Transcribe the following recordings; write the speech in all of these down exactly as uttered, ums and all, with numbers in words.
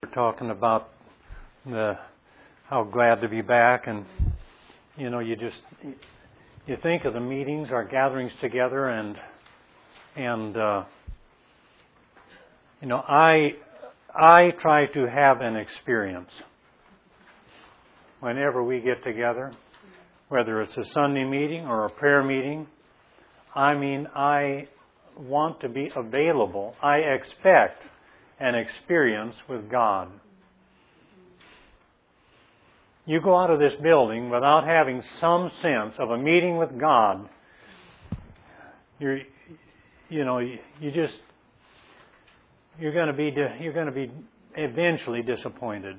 We're talking about the how glad to be back, and you know, you just you think of the meetings, our gatherings together, and and uh, you know, I I try to have an experience whenever we get together, whether it's a Sunday meeting or a prayer meeting. I mean, I want to be available. I expect an experience with God. You go out of this building without having some sense of a meeting with God, you're, you know, you, you just, you're going to be, you're going to be eventually disappointed.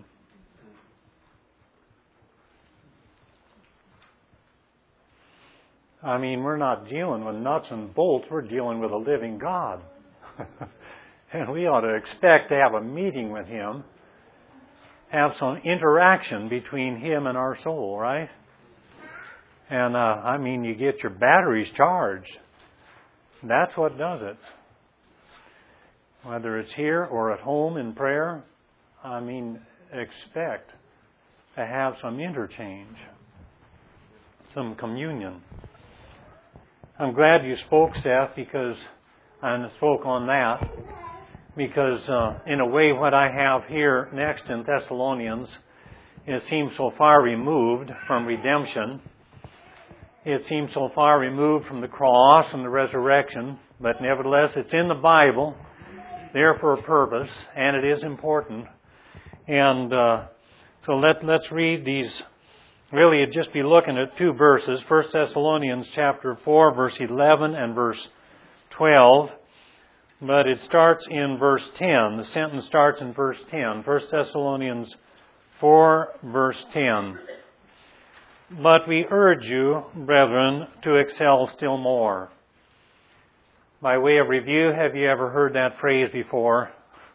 I mean, we're not dealing with nuts and bolts. We're dealing with a living God. And we ought to expect to have a meeting with Him, have some interaction between Him and our soul, right? And, uh, I mean, you get your batteries charged. That's what does it. Whether it's here or at home in prayer, I mean, expect to have some interchange, some communion. I'm glad you spoke, Seth, because I spoke on that. Because uh, in a way what I have here next in Thessalonians, it seems so far removed from redemption. It seems so far removed from the cross and the resurrection. But nevertheless, it's in the Bible, there for a purpose, and it is important. And uh, so let, let's read these. Really, it'd just be looking at two verses. First Thessalonians chapter four, verse eleven and verse twelve. But it starts in verse ten. The sentence starts in verse ten. First Thessalonians four, verse ten. But we urge you, brethren, to excel still more. By way of review, have you ever heard that phrase before?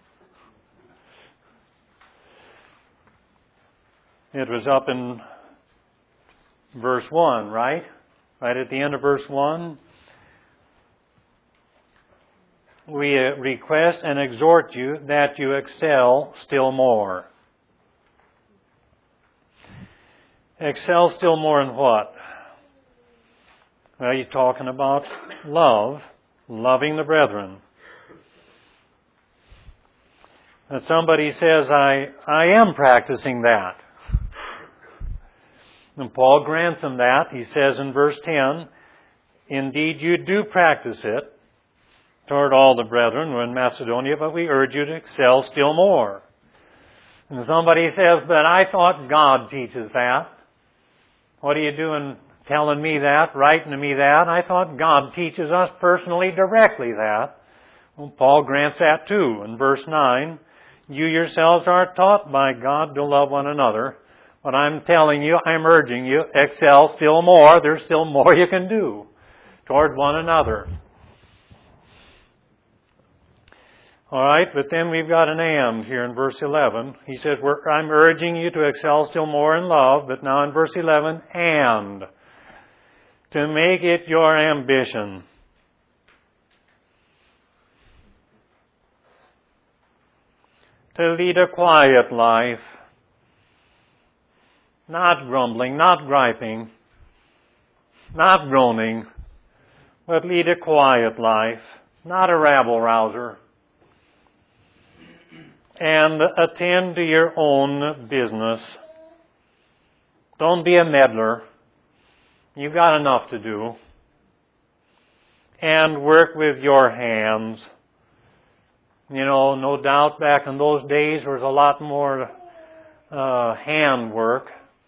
It was up in verse one, right? Right at the end of verse one. We request and exhort you that you excel still more. Excel still more in what? Well, you're talking about love, loving the brethren. And somebody says, I, I am practicing that. And Paul grants them that. He says in verse ten, indeed you do practice it toward all the brethren who are in Macedonia, but we urge you to excel still more. And somebody says, but I thought God teaches that. What are you doing telling me that, writing to me that? I thought God teaches us personally, directly that. Well, Paul grants that too. In verse nine, you yourselves are taught by God to love one another. But I'm telling you, I'm urging you, excel still more. There's still more you can do toward one another. All right, but then we've got an and here in verse eleven. He says, We're, I'm urging you to excel still more in love, but now in verse eleven, and to make it your ambition. To lead a quiet life, not grumbling, not griping, not groaning, but lead a quiet life, not a rabble-rouser. And attend to your own business. Don't be a meddler. You've got enough to do. And work with your hands. You know, no doubt back in those days there was a lot more uh, hand work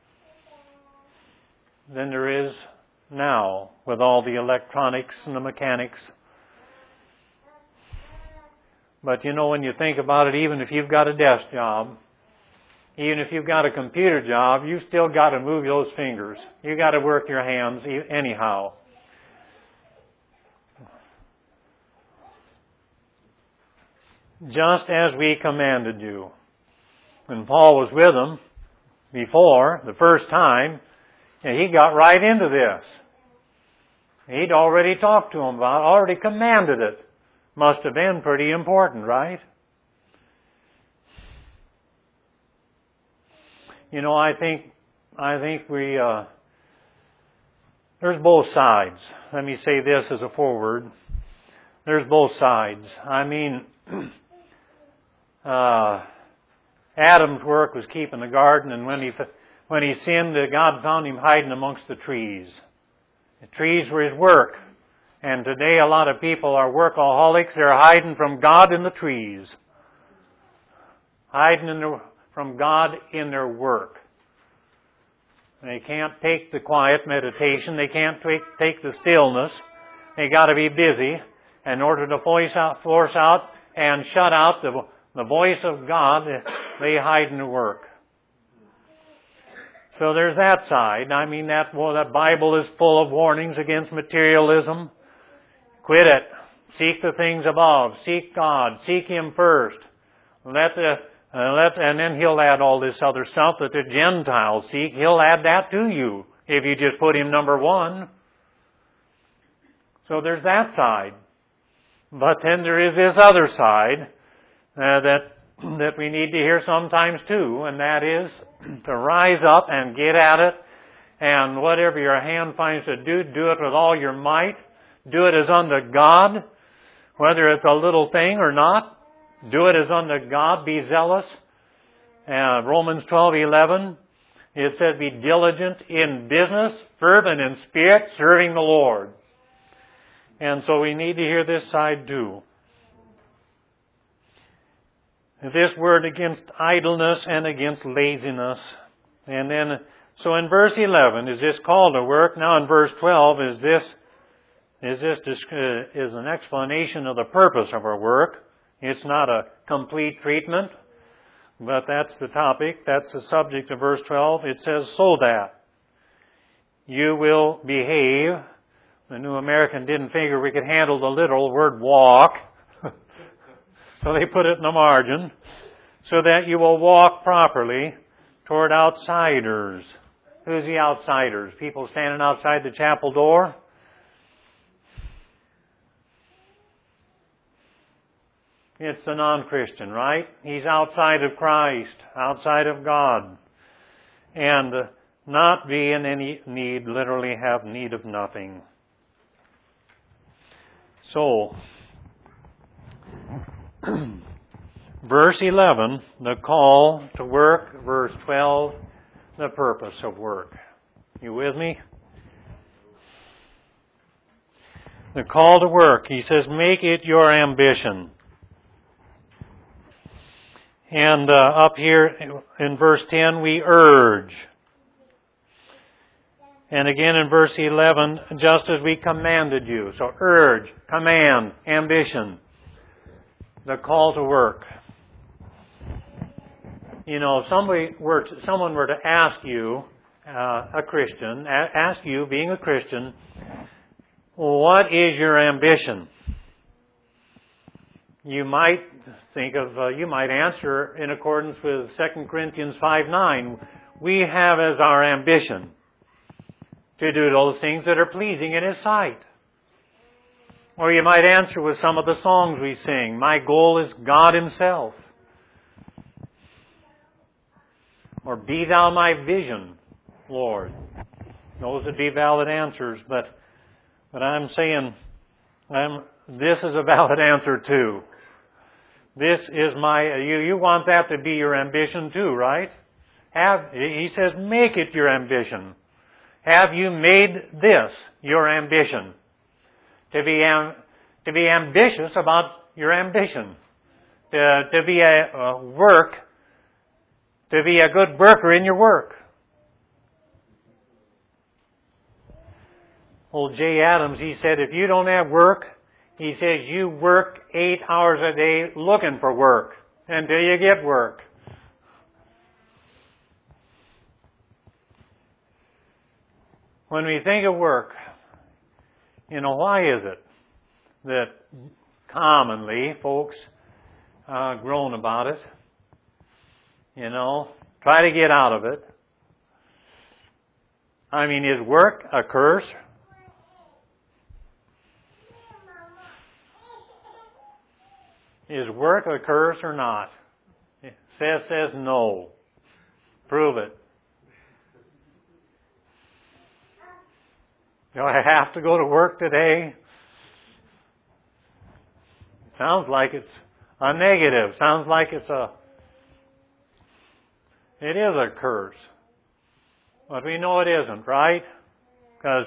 than there is now with all the electronics and the mechanics. But you know, when you think about it, even if you've got a desk job, even if you've got a computer job, you've still got to move those fingers. You've got to work your hands anyhow. Just as we commanded you. When Paul was with them before, the first time, he got right into this. He'd already talked to them about it, already commanded it. Must have been pretty important, right? You know, I think, I think we, uh, there's both sides. Let me say this as a foreword. There's both sides. I mean, uh, Adam's work was keeping the garden, and when he when he sinned, God found him hiding amongst the trees. The trees were his work. And today a lot of people are workaholics. They're hiding from God in the trees. Hiding in the, from God in their work. They can't take the quiet meditation. They can't take, take the stillness. They got to be busy in order to voice out, force out and shut out the, the voice of God. They hide in the work. So there's that side. I mean, that well, that Bible is full of warnings against materialism. Quit it. Seek the things above. Seek God. Seek Him first. Let the, uh, let, and then He'll add all this other stuff that the Gentiles seek. He'll add that to you if you just put Him number one. So there's that side. But then there is this other side uh, that that we need to hear sometimes too, and that is to rise up and get at it, and whatever your hand finds to do, do it with all your might. Do it as unto God, whether it's a little thing or not. Do it as unto God. Be zealous. Uh, Romans twelve eleven, it says, be diligent in business, fervent in spirit, serving the Lord. And so we need to hear this side too. This word against idleness and against laziness. And then, so in verse eleven, is this call to work? Now in verse twelve, is this, is this uh, is an explanation of the purpose of our work. It's not a complete treatment, but that's the topic. That's the subject of verse twelve. It says, so that you will behave. The New American didn't figure we could handle the literal word walk. So they put it in the margin. So that you will walk properly toward outsiders. Who's the outsiders? People standing outside the chapel door? It's the non-Christian, right? He's outside of Christ, outside of God. And not be in any need, literally have need of nothing. So, verse eleven, the call to work. Verse twelve, the purpose of work. You with me? The call to work. He says, make it your ambition. And uh, up here in verse ten, we urge. And again in verse eleven, just as we commanded you. So urge, command, ambition. The call to work. You know, if somebody were to, someone were to ask you, uh, a Christian, a- ask you, being a Christian, what is your ambition? You might think of, uh, you might answer in accordance with Second Corinthians five nine. We have as our ambition to do those things that are pleasing in His sight. Or you might answer with some of the songs we sing. My goal is God Himself. Or be Thou my vision, Lord. Those would be valid answers, but but I'm saying I'm, this is a valid answer too. This is my, you, you want that to be your ambition too, right? Have, he says, make it your ambition. Have you made this your ambition? To be, am, to be ambitious about your ambition. To, to be a, a work, to be a good worker in your work. Old Jay Adams, he said, if you don't have work, he says, you work eight hours a day looking for work until you get work. When we think of work, you know, why is it that commonly folks uh, groan about it? You know, try to get out of it. I mean, is work a curse? Is work a curse or not? It says, says no. Prove it. Do I have to go to work today? Sounds like it's a negative. Sounds like it's a, it is a curse. But we know it isn't, right? Because,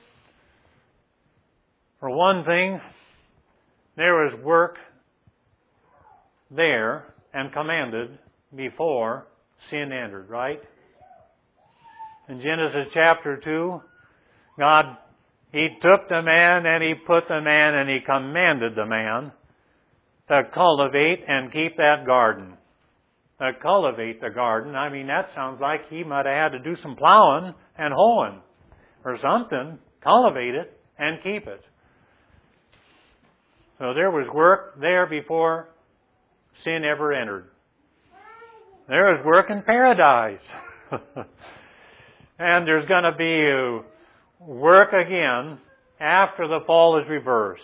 for one thing, there was work there and commanded before sin entered, right? In Genesis chapter two, God, He took the man and He put the man and He commanded the man to cultivate and keep that garden. To cultivate the garden, I mean, that sounds like he might have had to do some plowing and hoeing or something. Cultivate it and keep it. So there was work there before sin ever entered. There was work in paradise. And there's going to be work again after the fall is reversed.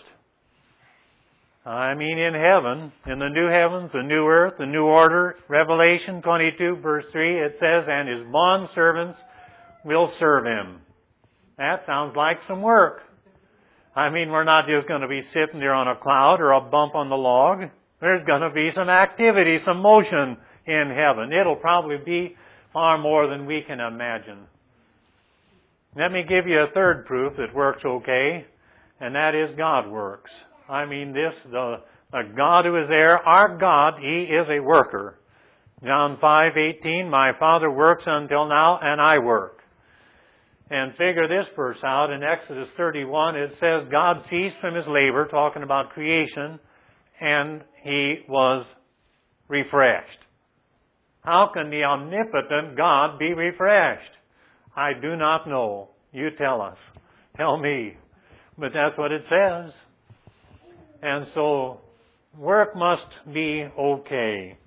I mean, in heaven, in the new heavens, the new earth, the new order, Revelation twenty-two, verse three, it says, and His bondservants will serve Him. That sounds like some work. I mean, we're not just going to be sitting there on a cloud or a bump on the log. There's going to be some activity, some motion in heaven. It'll probably be far more than we can imagine. Let me give you a third proof that works okay, and that is God works. I mean, this, the, the God who is there, our God, He is a worker. John five eighteen, my Father works until now, and I work. And figure this verse out. In Exodus thirty-one, it says, God ceased from His labor, talking about creation, and He was refreshed. How can the omnipotent God be refreshed? I do not know. You tell us. Tell me. But that's what it says. And so, work must be okay.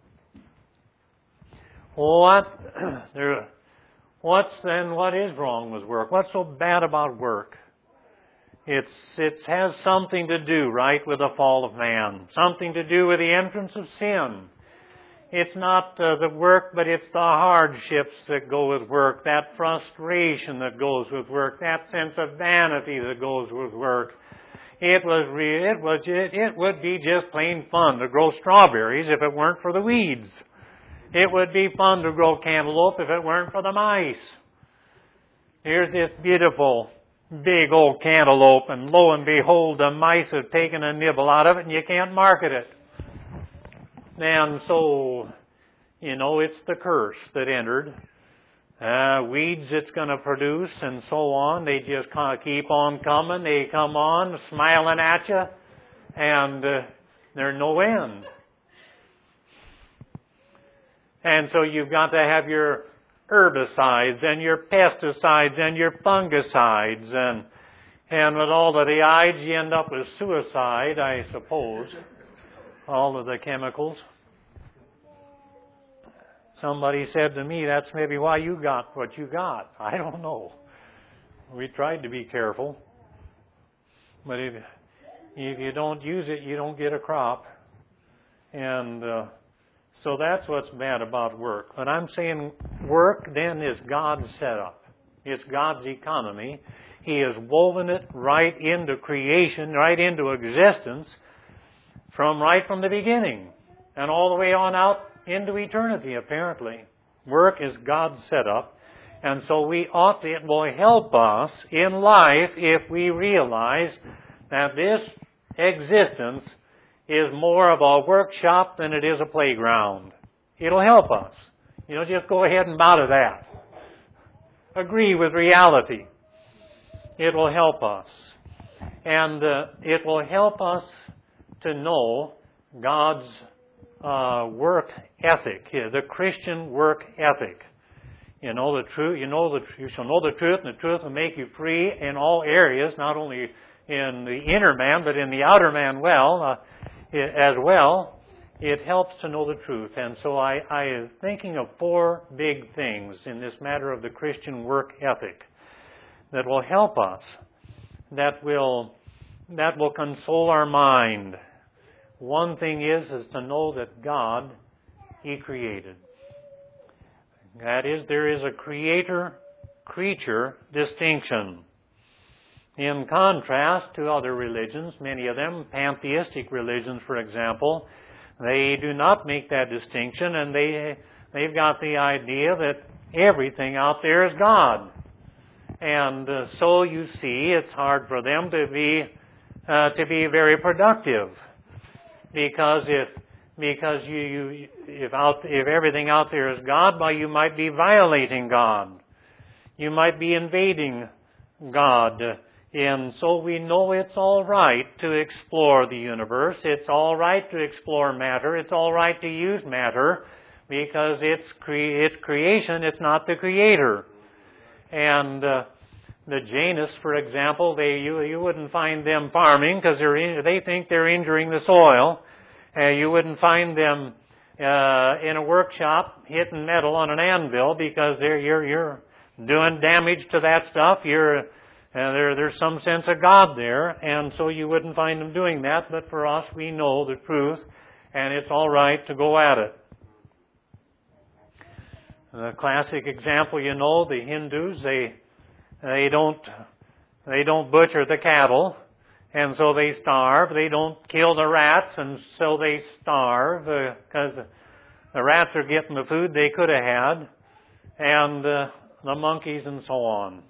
What, there, what's then, what is wrong with work? What's so bad about work? It's, it has something to do, right, with the fall of man. Something to do with the entrance of sin. It's not uh, the work, but it's the hardships that go with work, that frustration that goes with work, that sense of vanity that goes with work. It was re- it was it, it would be just plain fun to grow strawberries if it weren't for the weeds. It would be fun to grow cantaloupe if it weren't for the mice. Here's this beautiful big old cantaloupe, and lo and behold, the mice have taken a nibble out of it, and you can't market it. And so, you know, it's the curse that entered. Uh, weeds it's going to produce and so on. They just kind of keep on coming. They come on smiling at you, and uh, there's no end. And so you've got to have your herbicides and your pesticides and your fungicides, and and with all of the ides you end up with suicide, I suppose. All of the chemicals. Somebody said to me, that's maybe why you got what you got. I don't know. We tried to be careful. But if, if you don't use it, you don't get a crop. And uh, so that's what's bad about work. But I'm saying work then is God's setup. It's God's economy. He has woven it right into creation, right into existence, from right from the beginning and all the way on out into eternity, apparently. Work is God's setup, and so we ought to, it will help us in life if we realize that this existence is more of a workshop than it is a playground. It'll help us. You know, just go ahead and bow to that. Agree with reality. It will help us. And uh, it will help us to know God's uh, work ethic, the Christian work ethic. You know the truth. You know the. You shall know the truth, and the truth will make you free in all areas, not only in the inner man, but in the outer man. Well, uh, as well, it helps to know the truth. And so I, I am thinking of four big things in this matter of the Christian work ethic that will help us, that will that will console our mind. One thing is, is to know that God, He created. That is, there is a creator-creature distinction. In contrast to other religions, many of them, pantheistic religions, for example, they do not make that distinction, and they, they've got the idea that everything out there is God. And uh, so you see, it's hard for them to be uh, to be very productive, because if because you, you if out if everything out there is God, well, you might be violating God. You might be invading God. And so we know it's all right to explore the universe. It's all right to explore matter. It's all right to use matter, because it's cre- it's creation. It's not the creator. And uh, the Jainists, for example, they you you wouldn't find them farming because they're in, they think they're injuring the soil. Uh, you wouldn't find them uh, in a workshop hitting metal on an anvil, because they're you're you're doing damage to that stuff. You're uh, there there's some sense of God there, and so you wouldn't find them doing that. But for us, we know the truth, and it's all right to go at it. The classic example, you know, the Hindus, they they don't they don't butcher the cattle, and so they starve. They don't kill the rats, and so they starve, because uh, the rats are getting the food they could have had, and uh, the monkeys and so on.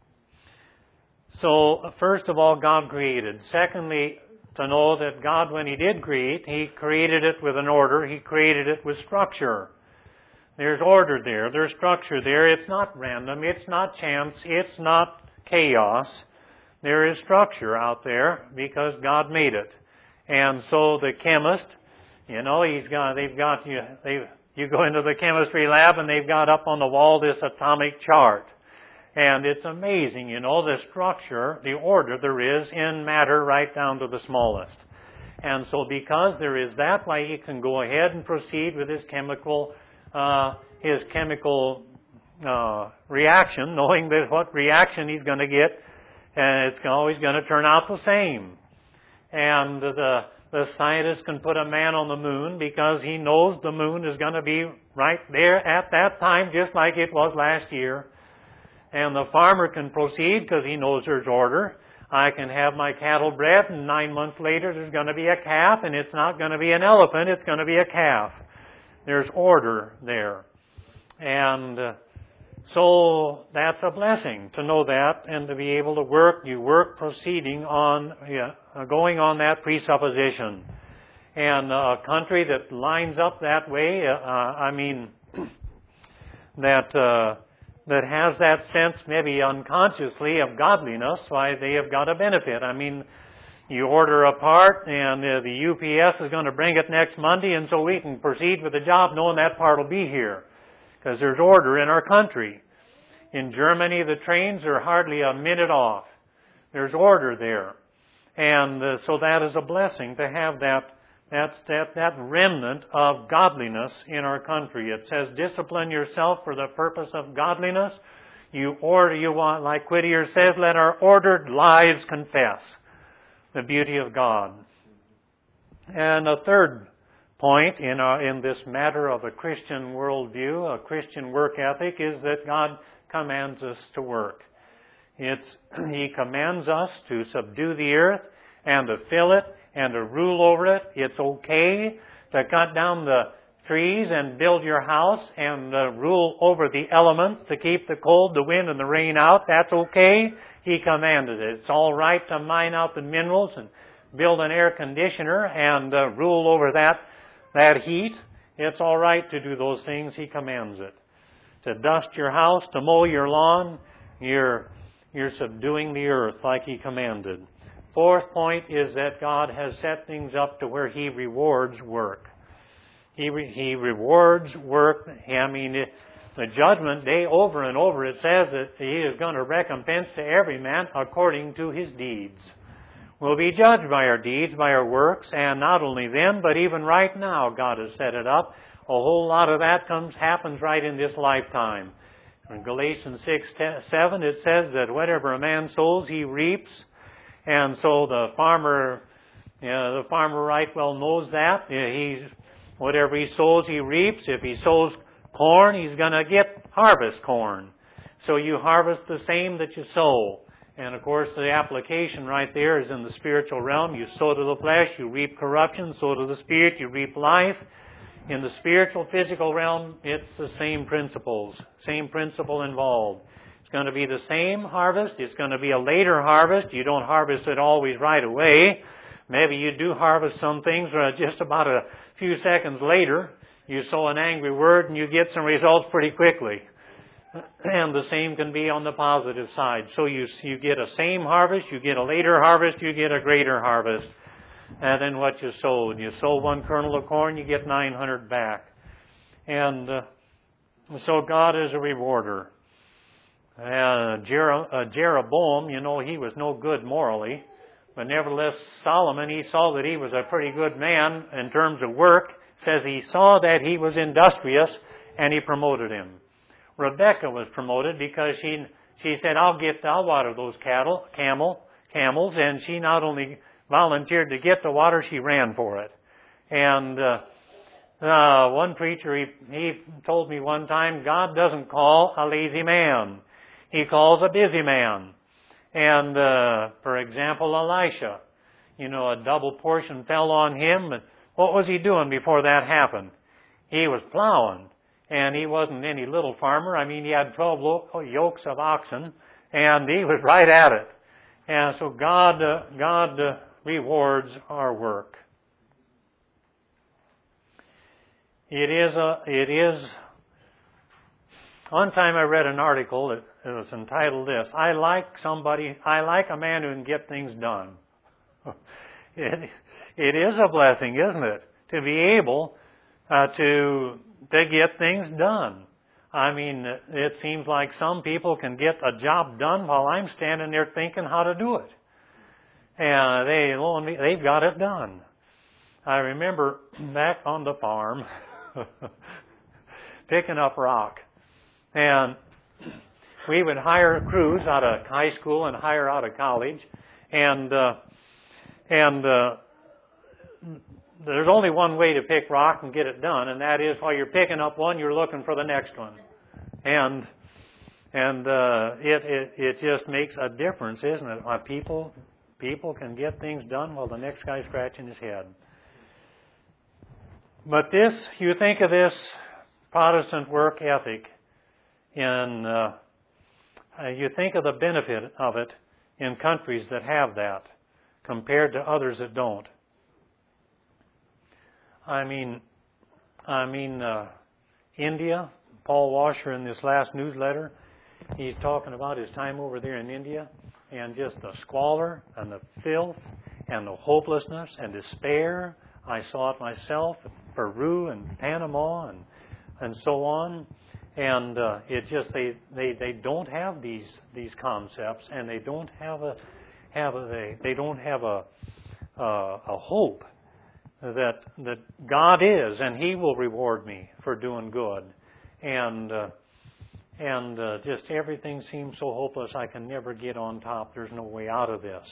So, first of all, God created. Secondly, to know that God, when He did create, He created it with an order. He created it with structure. There's order there. There's structure there. It's not random. It's not chance. It's not chaos. There is structure out there because God made it. And so the chemist, you know, he's got, they've got, you, they, you go into the chemistry lab and they've got up on the wall this atomic chart. And it's amazing, you know, the structure, the order there is in matter right down to the smallest. And so because there is that, why he can go ahead and proceed with his chemical Uh, his chemical uh, reaction, knowing that what reaction he's going to get, and it's always going to turn out the same. And the the scientist can put a man on the moon because he knows the moon is going to be right there at that time, just like it was last year. And the farmer can proceed because he knows there's order. I can have my cattle bred, and nine months later there's going to be a calf, and it's not going to be an elephant, it's going to be a calf. There's order there. And uh, so that's a blessing to know that and to be able to work. You work proceeding on, yeah, going on that presupposition. And a country that lines up that way, uh, I mean, that uh, that has that sense maybe unconsciously of godliness, why they have got a benefit. I mean, you order a part, and uh, the U P S is going to bring it next Monday, and so we can proceed with the job knowing that part will be here, because there's order in our country. In Germany, the trains are hardly a minute off. There's order there. And uh, so that is a blessing to have that, that, that, that remnant of godliness in our country. It says, discipline yourself for the purpose of godliness. You order, you want, like Whittier says, let our ordered lives confess the beauty of God. And a third point in our, in this matter of a Christian worldview, a Christian work ethic, is that God commands us to work. It's, He commands us to subdue the earth and to fill it and to rule over it. It's okay to cut down the trees and build your house and uh, rule over the elements to keep the cold, the wind, and the rain out. That's okay. He commanded it. It's all right to mine out the minerals and build an air conditioner and uh, rule over that, that heat. It's all right to do those things. He commands it. To dust your house, to mow your lawn, you're, you're subduing the earth like He commanded. Fourth point is that God has set things up to where He rewards work. He, re, he rewards work. I mean, it, the judgment day, over and over, it says that He is going to recompense to every man according to his deeds. We'll be judged by our deeds, by our works, and not only then, but even right now, God has set it up. A whole lot of that comes happens right in this lifetime. In Galatians six seven, it says that whatever a man sows, he reaps. And so the farmer, you know, the farmer right well knows that. He's, whatever he sows, he reaps. If he sows corn, he's going to get harvest corn. So you harvest the same that you sow. And of course, the application right there is in the spiritual realm. You sow to the flesh, you reap corruption. Sow to the spirit, you reap life. In the spiritual, physical realm, it's the same principles, same principle involved. It's going to be the same harvest. It's going to be a later harvest. You don't harvest it always right away. Maybe you do harvest some things just about a few seconds later. You sow an angry word and you get some results pretty quickly. And the same can be on the positive side. So you you get a same harvest, you get a later harvest, you get a greater harvest. And then what you sowed. You sow one kernel of corn, you get nine hundred back. And uh, so God is a rewarder. Uh, Jer- uh, Jeroboam, you know, he was no good morally. But nevertheless, Solomon, he saw that he was a pretty good man in terms of work. Says he saw that he was industrious and he promoted him. Rebecca was promoted because she she said, I'll get, I'll water those cattle, camel, camels. And she not only volunteered to get the water, she ran for it. And uh, uh, one preacher, he, he told me one time, God doesn't call a lazy man. He calls a busy man. And, uh, for example, Elisha, you know, a double portion fell on him. But what was he doing before that happened? He was plowing. And he wasn't any little farmer. I mean, he had twelve yokes of oxen, and he was right at it. And so God, uh, God uh, rewards our work. It is a, it is. One time I read an article that it was entitled this: "I like somebody. I like a man who can get things done." it, it is a blessing, isn't it, to be able uh, to. to get things done. I mean, it seems like some people can get a job done while I'm standing there thinking how to do it. And they, they've got it done. I remember back on the farm picking up rock. And we would hire crews out of high school and hire out of college. And, uh, and, uh, there's only one way to pick rock and get it done, and that is while you're picking up one, you're looking for the next one. And and uh, it, it it just makes a difference, isn't it? Why people people can get things done while the next guy's scratching his head. But this, you think of this Protestant work ethic, in uh, you think of the benefit of it in countries that have that compared to others that don't. I mean, I mean, uh, India, Paul Washer in this last newsletter, he's talking about his time over there in India and just the squalor and the filth and the hopelessness and despair. I saw it myself in Peru and Panama and and so on. And uh, it just they, they, they don't have these these concepts, and they don't have a have a they, they don't have a uh, a hope that that God is, and He will reward me for doing good, and uh, and uh, just everything seems so hopeless. I can never get on top. There's no way out of this.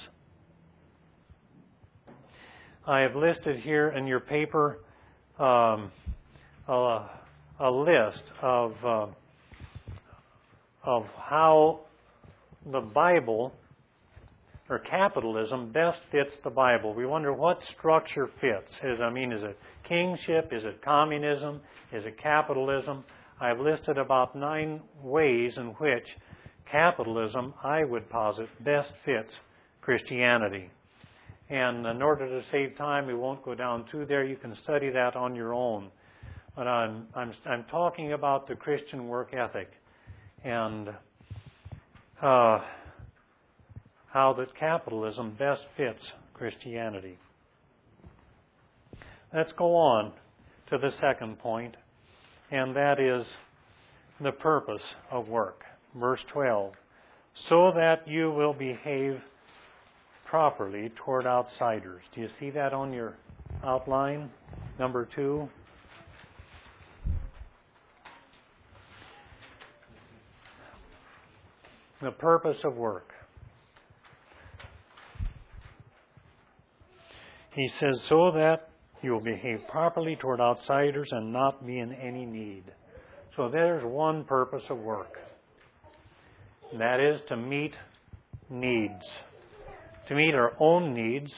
I have listed here in your paper um, a, a list of uh, of how the Bible or capitalism best fits the Bible. We wonder what structure fits. Is I mean, is it kingship? Is it communism? Is it capitalism? I've listed about nine ways in which capitalism, I would posit, best fits Christianity. And in order to save time, we won't go down through there. You can study that on your own. But I'm I'm I'm talking about the Christian work ethic and uh, how that capitalism best fits Christianity. Let's go on to the second point, and that is the purpose of work. Verse twelve, so that you will behave properly toward outsiders. Do you see that on your outline? Number two. The purpose of work. He says, so that you will behave properly toward outsiders and not be in any need. So there's one purpose of work. And that is to meet needs. To meet our own needs.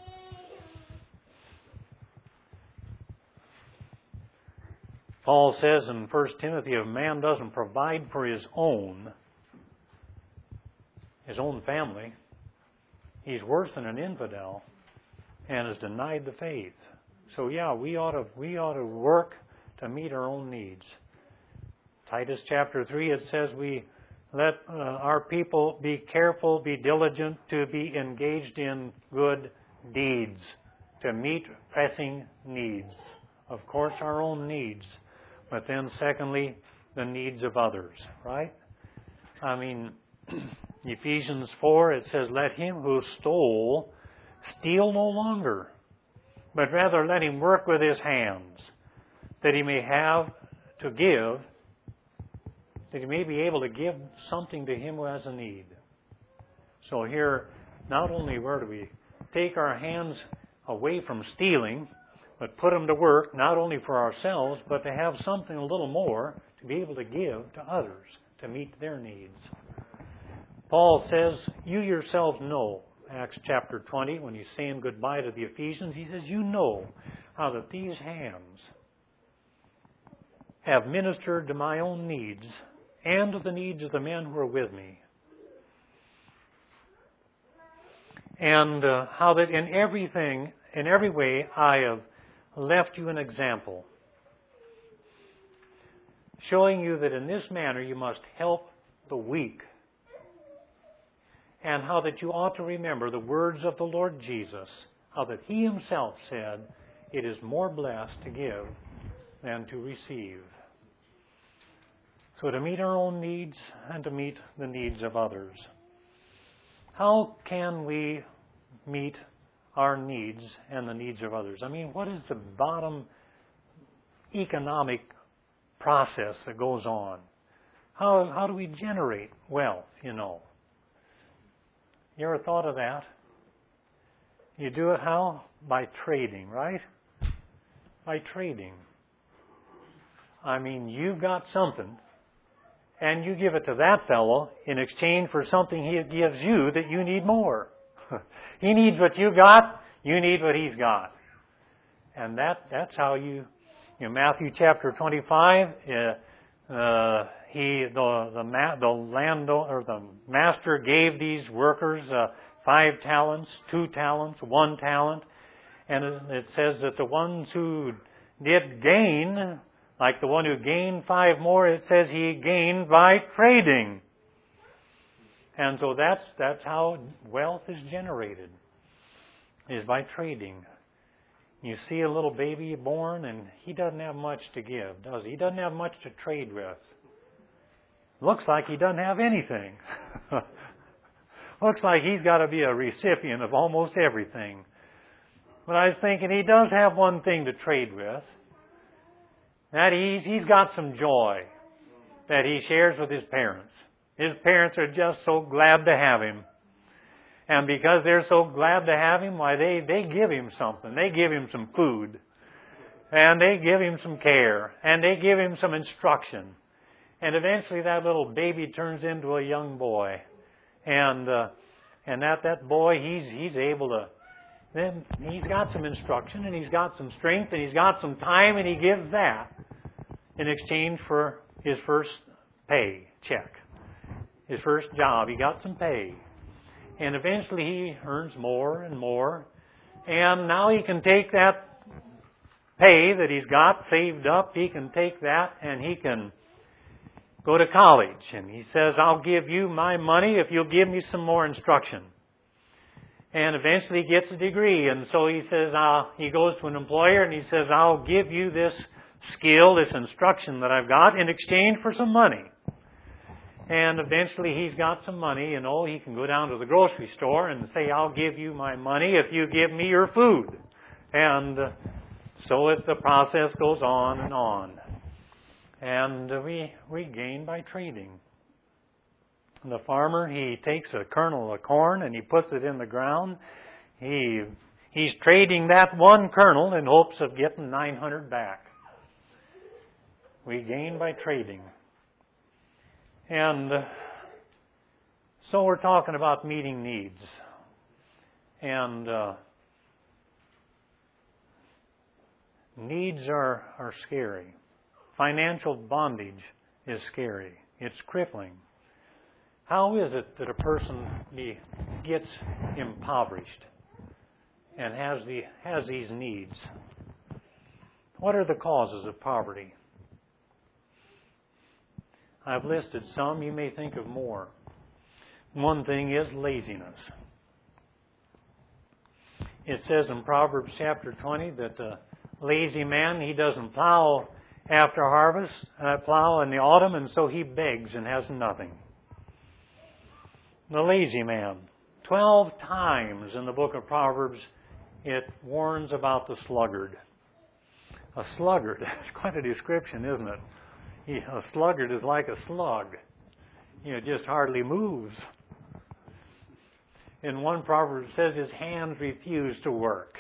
Paul says in First Timothy, if a man doesn't provide for his own, his own family, he's worse than an infidel and has denied the faith. So yeah, we ought to we ought to work to meet our own needs. Titus chapter three, it says we let uh, our people be careful, be diligent to be engaged in good deeds, to meet pressing needs. Of course, our own needs. But then secondly, the needs of others, right? I mean, Ephesians four, it says, let him who stole steal no longer, but rather let him work with his hands, that he may have to give, that he may be able to give something to him who has a need. So here, not only where do we take our hands away from stealing, but put them to work, not only for ourselves, but to have something a little more to be able to give to others, to meet their needs. Paul says, you yourselves know, Acts chapter twenty, when he's saying goodbye to the Ephesians, he says, you know how that these hands have ministered to my own needs and to the needs of the men who are with me. And uh, how that in everything, in every way, I have left you an example, showing you that in this manner you must help the weak, and how that you ought to remember the words of the Lord Jesus, how that He Himself said, it is more blessed to give than to receive. So to meet our own needs and to meet the needs of others. How can we meet our needs and the needs of others? I mean, what is the bottom economic process that goes on? How how do we generate wealth, you know? You ever thought of that? You do it how? By trading, right? By trading. I mean, you've got something, and you give it to that fellow in exchange for something he gives you that you need more. He needs what you got, you need what he's got. And that that's how you, you know, Matthew chapter twenty-five, uh, uh, he the the ma- the land or the master gave these workers uh, five talents, two talents, one talent, and it, it says that the ones who did gain, like the one who gained five more, it says he gained by trading. And so that's that's how wealth is generated, is by trading. You see a little baby born, and he doesn't have much to give, does he? He doesn't have much to trade with. Looks like he doesn't have anything. Looks like he's got to be a recipient of almost everything. But I was thinking he does have one thing to trade with. That he's, he's got some joy that he shares with his parents. His parents are just so glad to have him. And because they're so glad to have him, why, they, they give him something. They give him some food. And they give him some care. And they give him some instruction. And eventually that little baby turns into a young boy. And uh, and that, that boy, he's he's able to, then he's got some instruction, and he's got some strength, and he's got some time, and he gives that in exchange for his first pay check. His first job, he got some pay. And eventually he earns more and more. And now he can take that pay that he's got saved up, he can take that and he can go to college. And he says, I'll give you my money if you'll give me some more instruction. And eventually he gets a degree. And so he says, uh, he goes to an employer and he says, I'll give you this skill, this instruction that I've got in exchange for some money. And eventually he's got some money, you know, he can go down to the grocery store and say, I'll give you my money if you give me your food. And uh, so it, the process goes on and on. And uh, we, we gain by trading. The farmer, he takes a kernel of corn and he puts it in the ground. He He's trading that one kernel in hopes of getting nine hundred back. We gain by trading. And uh, So we're talking about meeting needs. And uh, needs are, are scary. Financial bondage is scary. It's crippling. How is it that a person be, gets impoverished and has the has these needs? What are the causes of poverty? I've listed some. You may think of more. One thing is laziness. It says in Proverbs chapter twenty that the lazy man, he doesn't plow after harvest, uh, plow in the autumn, and so he begs and has nothing. The lazy man. Twelve times in the book of Proverbs it warns about the sluggard. A sluggard, that's quite a description, isn't it? He, a sluggard is like a slug. You know, it just hardly moves. In one proverb it says his hands refuse to work.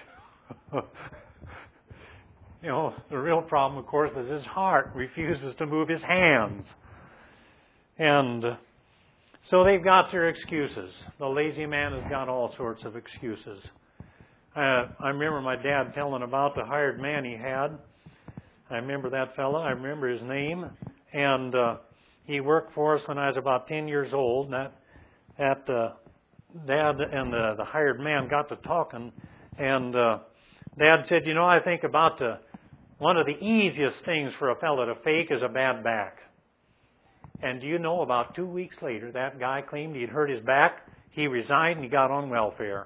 You know, the real problem, of course, is his heart refuses to move his hands. And so they've got their excuses. The lazy man has got all sorts of excuses. Uh, I remember my dad telling about the hired man he had. I remember that fellow. I remember his name. And uh, he worked for us when I was about ten years old. And that, that uh, Dad and the, the hired man got to talking. And uh, Dad said, you know, I think about the, one of the easiest things for a fellow to fake is a bad back. And do you know, about two weeks later, that guy claimed he'd hurt his back. He resigned and he got on welfare.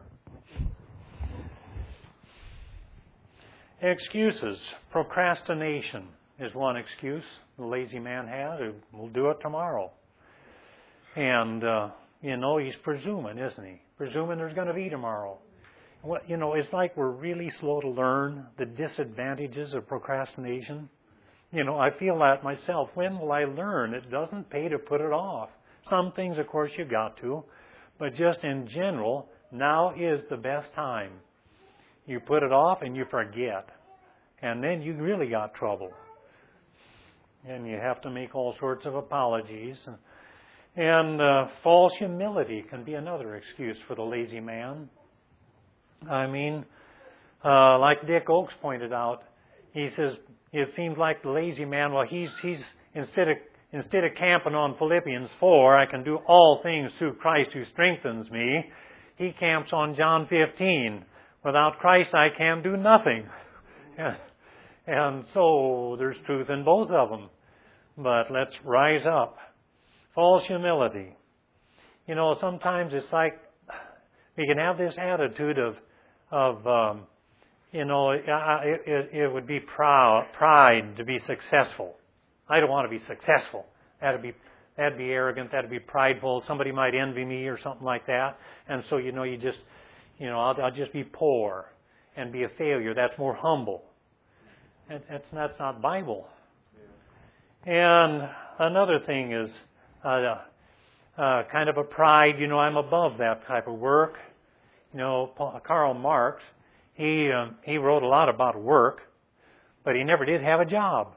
Excuses. Procrastination is one excuse the lazy man has. We'll do it tomorrow. And, uh, you know, he's presuming, isn't he? Presuming there's going to be tomorrow. Well, you know, it's like we're really slow to learn the disadvantages of procrastination. You know, I feel that myself. When will I learn? It doesn't pay to put it off. Some things, of course, you got to. But just in general, now is the best time. You put it off and you forget. And then you really got trouble. And you have to make all sorts of apologies. And uh, false humility can be another excuse for the lazy man. I mean, uh, like Dick Oakes pointed out, he says, it seems like the lazy man, well, he's, he's instead of, instead of camping on Philippians four, I can do all things through Christ who strengthens me, he camps on John fifteen. Without Christ, I can do nothing. And so there's truth in both of them. But let's rise up. False humility. You know, sometimes it's like we can have this attitude of, of um, you know, it, it, it would be proud, pride to be successful. I don't want to be successful. That'd be that'd be arrogant. That'd be prideful. Somebody might envy me or something like that. And so, you know, you just, you know, I'll, I'll just be poor and be a failure. That's more humble. And that's that's not Bible. And another thing is uh, uh, kind of a pride. You know, I'm above that type of work. You know, Paul, Karl Marx, he uh, he wrote a lot about work, but he never did have a job.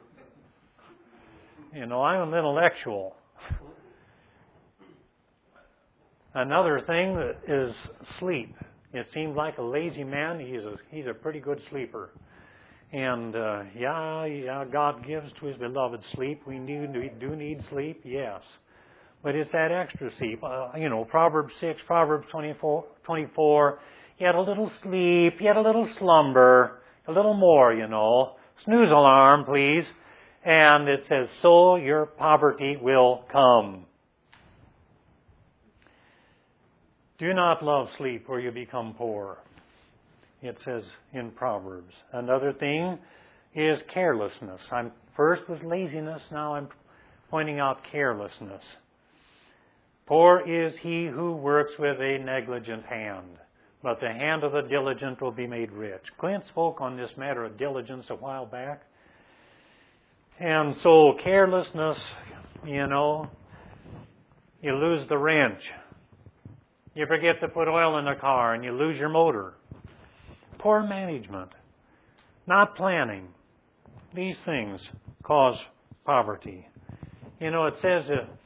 You know, I'm an intellectual. Another thing is sleep. It seems like a lazy man. He's a he's a pretty good sleeper. And uh, yeah, yeah, God gives to His beloved sleep. We do, we do need sleep, yes. But it's that extra sleep. Uh, you know, Proverbs six, Proverbs twenty-four, twenty-four, yet a little sleep, yet a little slumber, a little more, you know. Snooze alarm, please. And it says, so your poverty will come. Do not love sleep or you become poor. It says in Proverbs. Another thing is carelessness. I'm first was laziness, now I'm pointing out carelessness. Poor is he who works with a negligent hand, but the hand of the diligent will be made rich. Clint spoke on this matter of diligence a while back. And so carelessness, you know, you lose the wrench. You forget to put oil in the car and you lose your motor. Poor management, not planning. These things cause poverty. You know, it says uh,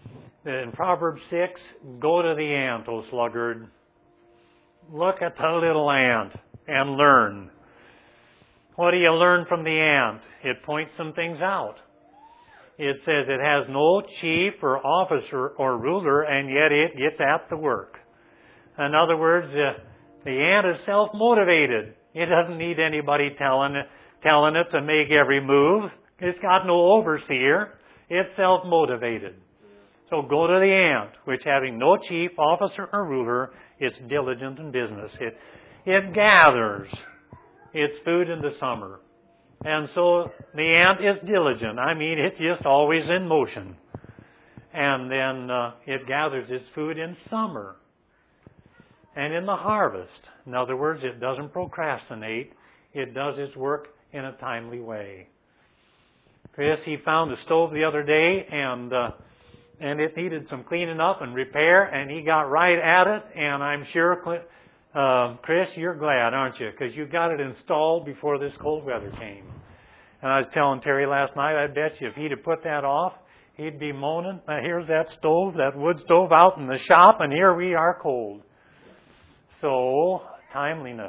In Proverbs six, go to the ant, O sluggard. Look at the little ant and learn. What do you learn from the ant? It points some things out. It says it has no chief or officer or ruler, and yet it gets at the work. In other words, uh, the ant is self-motivated. It doesn't need anybody telling it, telling it to make every move. It's got no overseer. It's self-motivated. So go to the ant, which having no chief, officer, or ruler, is diligent in business. It, it gathers its food in the summer. And so the ant is diligent. I mean, it's just always in motion. And then uh, it gathers its food in summer and in the harvest. In other words, it doesn't procrastinate. It does its work in a timely way. Chris, he found a stove the other day, and uh, and it needed some cleaning up and repair, and he got right at it. And I'm sure, uh, Chris, you're glad, aren't you? Because you got it installed before this cold weather came. And I was telling Terry last night, I bet you if he'd have put that off, he'd be moaning, now here's that stove, that wood stove out in the shop, and here we are cold. So, timeliness.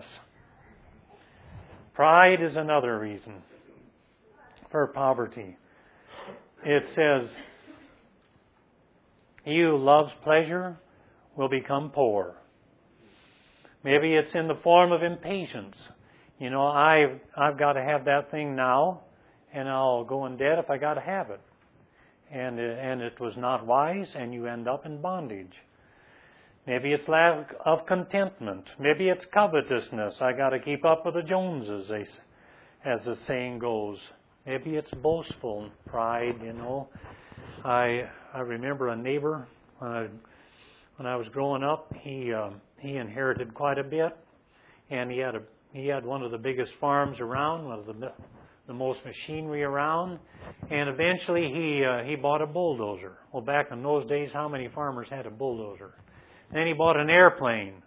Pride is another reason for poverty. It says, he who loves pleasure will become poor. Maybe it's in the form of impatience. You know, I've, I've got to have that thing now, and I'll go in debt if I got to have it. And, and it was not wise, and you end up in bondage. Maybe it's lack of contentment. Maybe it's covetousness. I got to keep up with the Joneses, as the saying goes. Maybe it's boastful pride, you know. I I remember a neighbor when I, when I was growing up. He um, he inherited quite a bit, and he had a he had one of the biggest farms around, one of the the most machinery around, and eventually he uh, he bought a bulldozer. Well, back in those days, how many farmers had a bulldozer? And then he bought an airplane,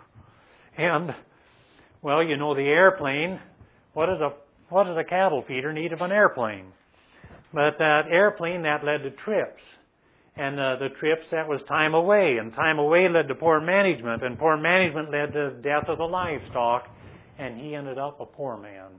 and well, you know the airplane. What does a what does a cattle feeder need of an airplane? But that airplane, that led to trips. And uh, the trips, that was time away. And time away led to poor management. And poor management led to death of the livestock. And he ended up a poor man.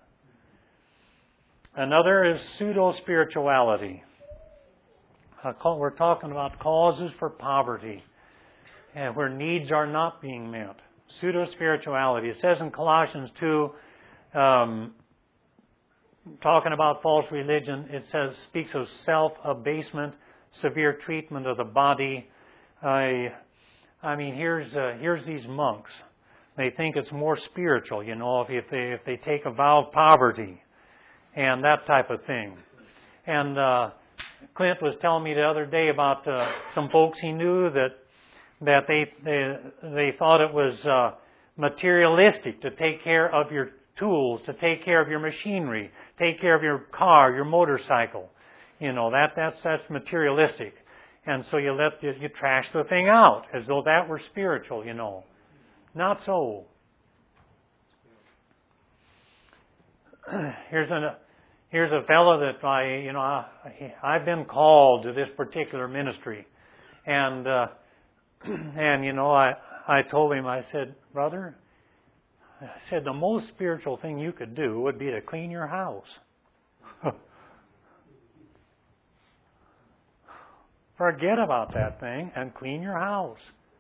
Another is pseudo-spirituality. Uh, we're talking about causes for poverty, and where needs are not being met. Pseudo-spirituality. It says in Colossians two, um, talking about false religion, it says speaks of self-abasement, severe treatment of the body. I, I mean, here's uh, here's these monks. They think it's more spiritual, you know, if, if they if they take a vow of poverty and that type of thing. And uh, Clint was telling me the other day about uh, some folks he knew that that they they they thought it was uh, materialistic to take care of your tools, to take care of your machinery, take care of your car, your motorcycle. You know, that that's that's materialistic. And so you let you, you trash the thing out as though that were spiritual, you know. Not so. Here's a here's a fellow that I you know I, I've been called to this particular ministry, and uh, and you know I I told him, I said, brother, I said, the most spiritual thing you could do would be to clean your house. Forget about that thing and clean your house.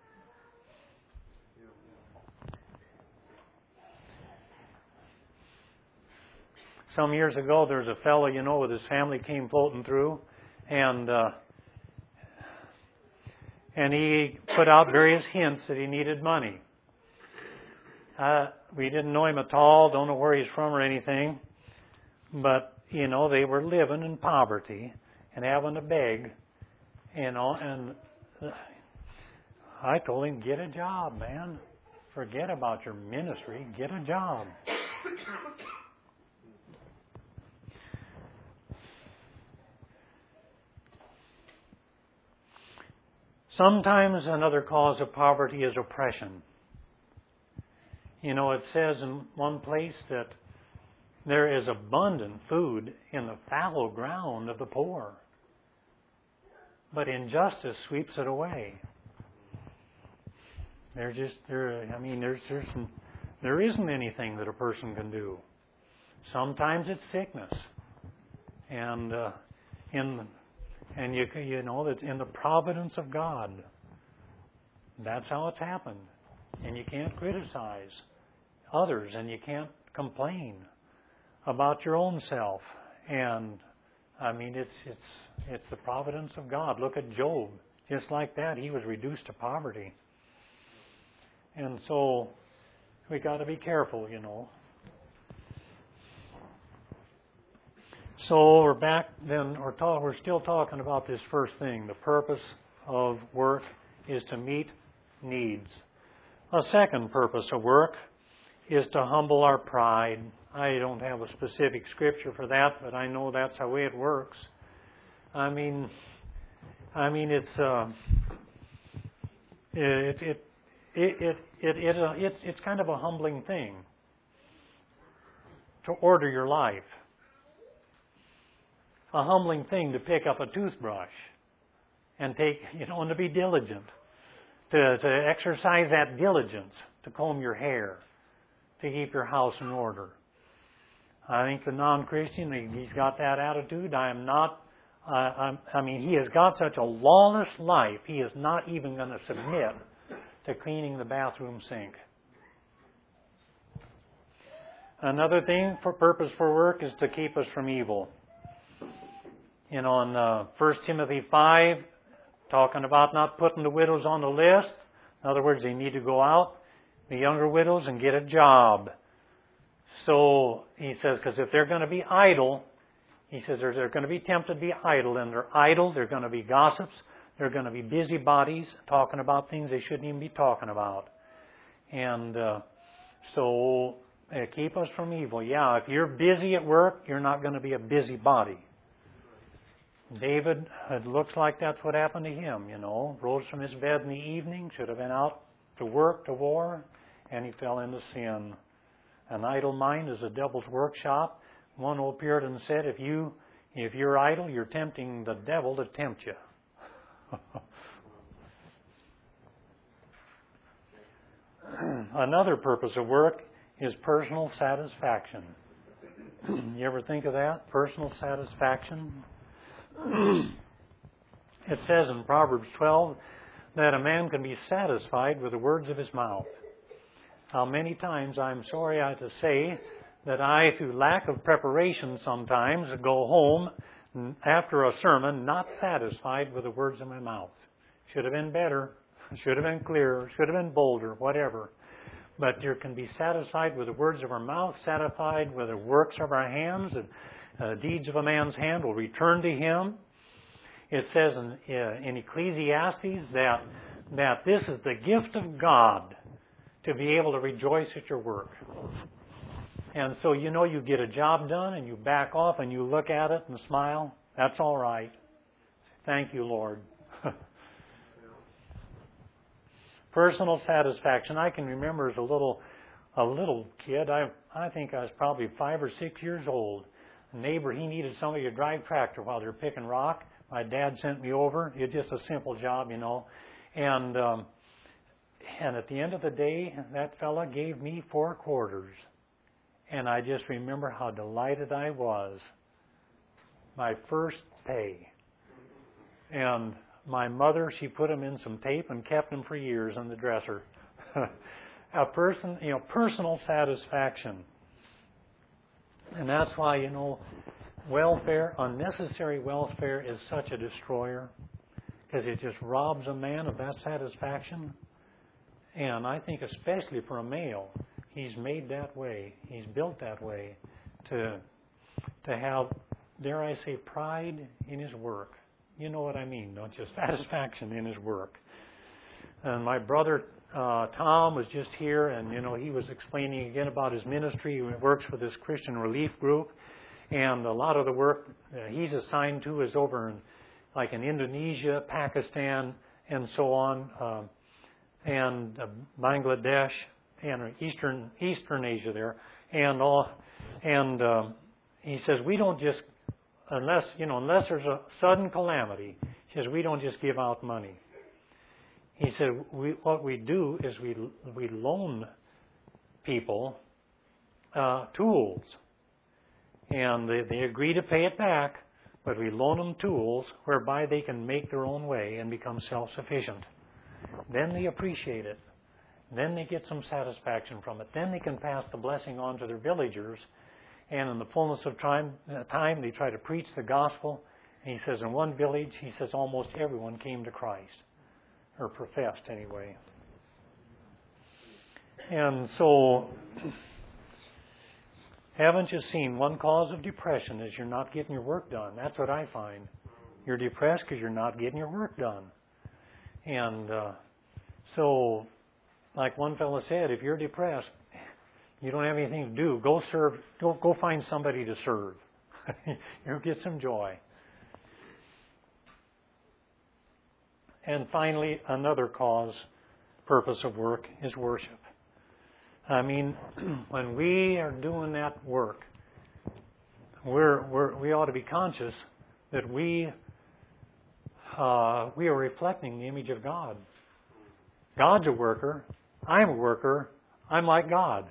Some years ago, there was a fellow, you know, with his family came floating through, and uh, and he put out various hints that he needed money. Uh, we didn't know him at all, don't know where he's from or anything. But, you know, they were living in poverty and having to beg, you know, and I told him, get a job, man. Forget about your ministry. Get a job. Sometimes another cause of poverty is oppression. You know, it says in one place that there is abundant food in the fallow ground of the poor. but injustice sweeps it away. There just there. I mean, there's there's there isn't anything that a person can do. Sometimes it's sickness, and uh, in and you you know that's in the providence of God. That's how it's happened, and you can't criticize others, and you can't complain about your own self. And I mean, it's it's it's the providence of God. Look at Job. Just like that, he was reduced to poverty. And so we got to be careful, you know. So we're back then. We're, talk, we're still talking about this first thing. The purpose of work is to meet needs. A second purpose of work is to humble our pride. I don't have a specific scripture for that, but I know that's the way it works. I mean, I mean it's uh, it it it it it, it uh, it's it's kind of a humbling thing to order your life. A humbling thing to pick up a toothbrush and take, you know, and to be diligent, to to exercise that diligence, to comb your hair, to keep your house in order. I think the non-Christian, he's got that attitude. I am not, uh, I'm, I mean, he has got such a lawless life, he is not even going to submit to cleaning the bathroom sink. Another thing for purpose for work is to keep us from evil. You know, in uh, First Timothy five, talking about not putting the widows on the list. In other words, they need to go out, the younger widows, and get a job. So he says, because if they're going to be idle, he says they're, they're going to be tempted to be idle, and they're idle, they're going to be gossips, they're going to be busybodies, talking about things they shouldn't even be talking about. And uh, so uh, keep us from evil. Yeah, if you're busy at work, you're not going to be a busybody. David, it looks like that's what happened to him, you know. Rose from his bed in the evening, should have been out to work, to war, and he fell into sin. An idle mind is a devil's workshop. One old Puritan said, if, you, if you're idle, you're tempting the devil to tempt you. Another purpose of work is personal satisfaction. You ever think of that? Personal satisfaction? It says in Proverbs twelve that a man can be satisfied with the words of his mouth. How many times, I'm sorry I have to say, that I, through lack of preparation sometimes, go home after a sermon not satisfied with the words of my mouth. Should have been better, should have been clearer, should have been bolder, whatever. But you can be satisfied with the words of our mouth, satisfied with the works of our hands, and uh, deeds of a man's hand will return to him. It says in, uh, in Ecclesiastes that, that this is the gift of God, to be able to rejoice at your work. And so, you know, you get a job done and you back off and you look at it and smile. That's all right. Thank you, Lord. Personal satisfaction. I can remember as a little a little kid, I I think I was probably five or six years old. A neighbor, he needed somebody to drive tractor while they're picking rock. My dad sent me over. It's just a simple job, you know. And um And at the end of the day, that fella gave me four quarters. And I just remember how delighted I was. My first pay. And my mother, she put them in some tape and kept them for years in the dresser. A person, you know, personal satisfaction. And that's why, you know, welfare, unnecessary welfare is such a destroyer. Because it just robs a man of that satisfaction. And I think especially for a male, he's made that way. He's built that way to to have, dare I say, pride in his work. You know what I mean, don't you? Satisfaction in his work. And my brother uh, Tom was just here, and you know he was explaining again about his ministry. He works with this Christian Relief Group, and a lot of the work uh, he's assigned to is over in, like in Indonesia, Pakistan, and so on. Uh, and uh, Bangladesh and Eastern Eastern Asia there, and all, and uh, he says we don't just unless you know unless there's a sudden calamity. He says, we don't just give out money. He said, we, what we do is we we loan people uh, tools. And they, they agree to pay it back, but we loan them tools whereby they can make their own way and become self-sufficient. Then they appreciate it. Then they get some satisfaction from it. Then they can pass the blessing on to their villagers. And in the fullness of time, uh, time they try to preach the gospel. And he says in one village, he says almost everyone came to Christ. Or professed anyway. And so, haven't you seen one cause of depression is you're not getting your work done? That's what I find. You're depressed because you're not getting your work done. And uh, so, like one fellow said, if you're depressed, you don't have anything to do. Go serve. Go go find somebody to serve. You'll get some joy. And finally, another cause, purpose of work is worship. I mean, when we are doing that work, we're, we're we ought to be conscious that we uh, we are reflecting the image of God. God's a worker. I'm a worker. I'm like God.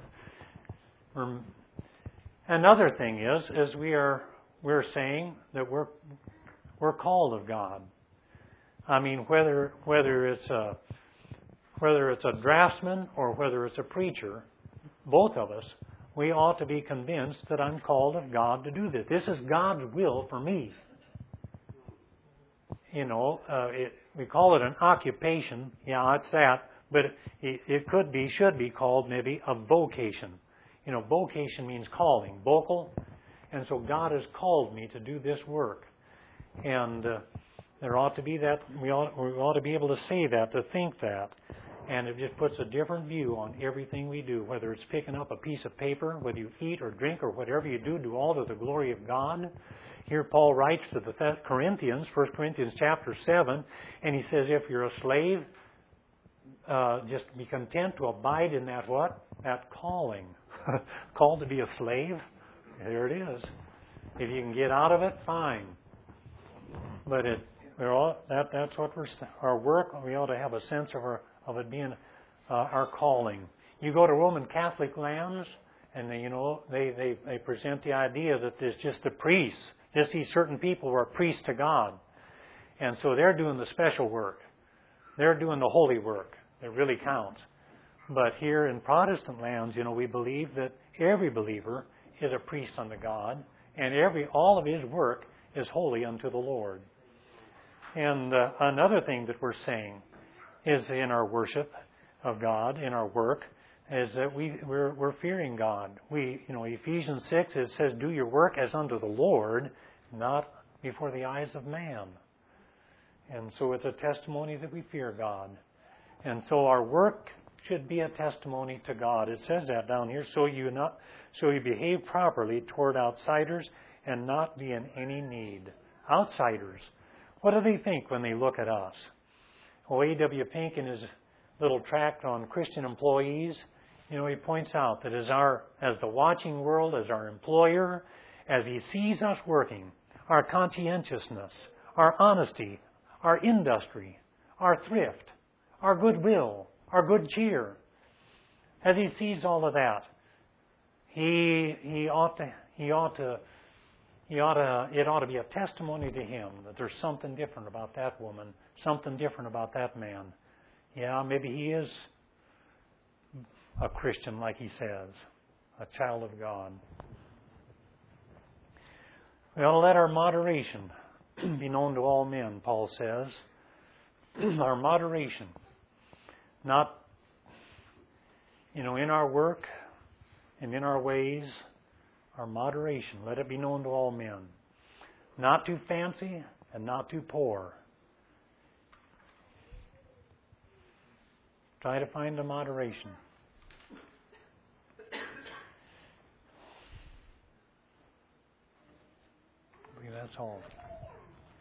Another thing is, is we are we're saying that we're we're called of God. I mean, whether whether it's a whether it's a draftsman or whether it's a preacher, both of us, we ought to be convinced that I'm called of God to do this. This is God's will for me. You know, uh, it, we call it an occupation. Yeah, it's that. But it, it could be, should be called maybe a vocation. You know, vocation means calling, vocal. And so God has called me to do this work. And uh, there ought to be that, we ought, we ought to be able to say that, to think that. And it just puts a different view on everything we do, whether it's picking up a piece of paper, whether you eat or drink or whatever you do, do all to the glory of God. Here Paul writes to the Corinthians, First Corinthians chapter seven, and he says, if you're a slave, uh, just be content to abide in that what? That calling. Called to be a slave? There it is. If you can get out of it, fine. But it, we're all, that, that's what we're, our work, we ought to have a sense of our, of it being uh, our calling. You go to Roman Catholic lands, and they, you know, they, they, they present the idea that there's just the priests, just these certain people who are priests to God. And so they're doing the special work. They're doing the holy work. It really counts. But here in Protestant lands, you know, we believe that every believer is a priest unto God, and every all of his work is holy unto the Lord. And uh, another thing that we're saying is in our worship of God, in our work, is that we, we're, we're fearing God. We, you know, Ephesians six, it says, do your work as unto the Lord, not before the eyes of man. And so it's a testimony that we fear God. And so our work should be a testimony to God. It says that down here, so you not so you behave properly toward outsiders and not be in any need. Outsiders. What do they think when they look at us? Well, A W Pink in his little tract on Christian employees, you know, he points out that as our as the watching world, as our employer, as he sees us working, our conscientiousness, our honesty, our industry, our thrift, our goodwill, our good cheer, as he sees all of that, he he ought to he ought to he ought to it ought to be a testimony to him that there's something different about that woman, something different about that man. Yeah, maybe he is a Christian, like he says, a child of God. We ought to let our moderation be known to all men, Paul says. Our moderation. Not, you know, in our work and in our ways, our moderation. Let it be known to all men. Not too fancy and not too poor. Try to find a moderation. I believe that's all.